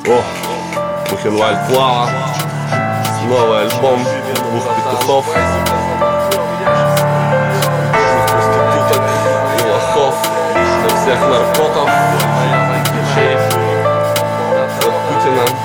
О, Бухенвальд Слава. Новый альбом двух петухов, проституток и лохов, для всех наркотов, от Путина.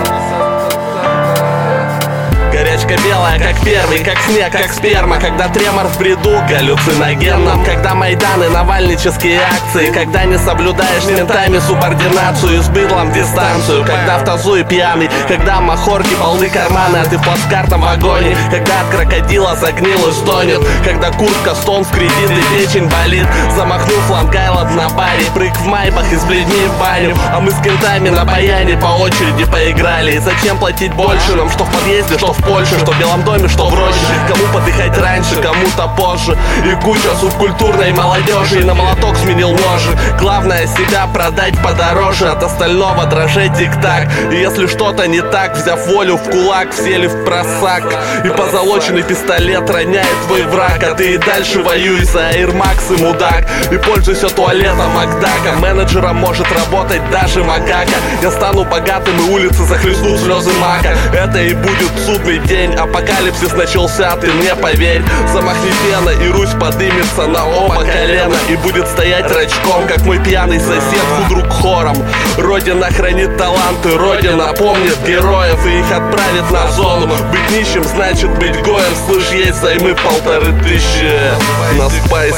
Горячка белая, как первый, как снег, как сперма. Когда тремор в бреду галлюциногенном. Когда майданы, навальнические акции. Когда не соблюдаешь с ментами субординацию и с быдлом дистанцию. Когда в тазу и пьяный. Когда махорки полны карманы, а ты в плацкартном вагоне. Когда от крокодила загнил и стонет. Когда куртка, стон в кредит и печень болит. Замахнув лангайлот на баре. Прыг в майбах из бледни в баню. А мы с кентами на баяне по очереди поиграли. И зачем платить больше нам, что в подъезде, что в Польше, что в Белом доме, что в роще. Кому подыхать раньше, кому-то позже. И куча субкультурной молодежи. И на молоток сменил ножи. Главное себя продать подороже. От остального дрожать тик-так. И если что-то не так, взяв волю в кулак, сели в просак. И позолоченный пистолет роняет твой враг. А ты и дальше воюй за Air Max и мудак. И пользуйся туалетом Макдака. Менеджером может работать даже макака. Я стану богатым и улицы захлестнут слезы мака. Это и будет судный день, апокалипсис начался, ты мне поверь. Замахни пена, и Русь подымется на оба колена. И будет стоять рачком, как мой пьяный сосед, худрук хором. Родина хранит таланты, Родина помнит героев и их отправит на зону. Быть нищим значит быть гоем. Слышь, есть займы 1500. На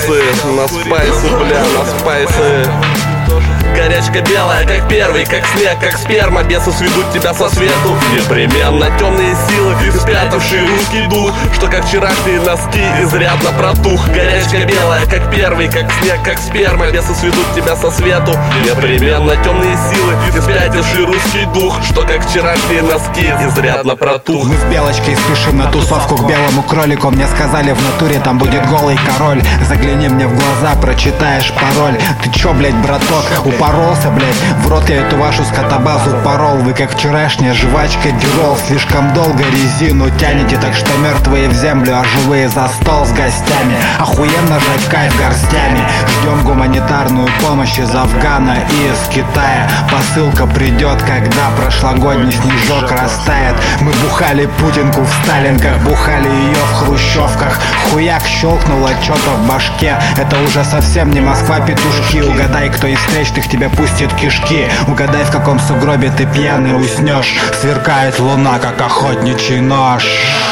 спайсы, бля, на спайсы. Горячка белая, как первый, как снег, как сперма. Бесы сведут тебя со свету. Непременно темные силы, спрятавшие русский дух, что как вчерашние носки изрядно протух. Горячка белая, как первый, как снег, как сперма. Бесы сведут тебя со свету. Непременно темные силы, спрятавшие русский дух, что как вчерашние носки изрядно протух. Мы с Белочкой спешим на тусовку к белому кролику. Мне сказали, в натуре там будет голый король. Загляни мне в глаза, прочитаешь пароль. Ты чё, блять, браток, упоролся, блять? В рот я эту вашу скотобазу порол. Вы как вчерашняя жвачка Дюрол. Слишком долго резину тянете, так что мертвые в землю, а живые за стол с гостями. Охуенно жать кайф горстями. Ждем гуманитарную помощь из Афгана и из Китая. Посылка придет, когда прошлогодний снежок растает. Мы бухали путинку в сталинках, бухали ее в хрущевках. Хуяк щелкнуло что-то в башке. Это уже совсем не Москва, петушки. Угадай, кто из встречных тебя пустит кишки. Угадай, в каком сугробе ты пьяный уснешь. Сверкает луна, как охотничий нож.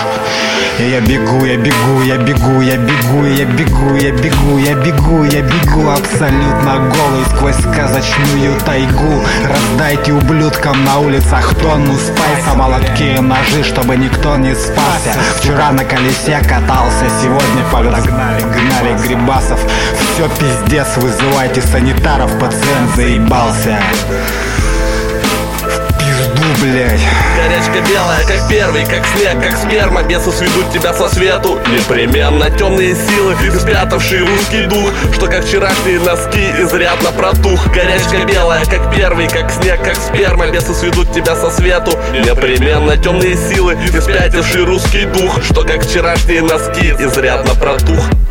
И я бегу, я бегу, я бегу, я бегу, я бегу, я бегу, я бегу, я бегу абсолютно голый сквозь сказочную тайгу. Раздайте ублюдкам на улицах тонну спайса, молотки и ножи, чтобы никто не спасся. Вчера на колесе катался, сегодня гнали грибасов. Все пиздец, вызывайте санитаров, пациент заебался. Блять. Горячка белая, как первый, как снег, как сперма. Бесы сведут тебя со свету. Непременно темные силы, спрятавшие русский дух, что как вчерашние носки изрядно протух. Горячка белая, как первый, как снег, как сперма. Бесы сведут тебя со свету. Непременно темные силы, спрятавшие русский дух, что как вчерашние носки изрядно протух.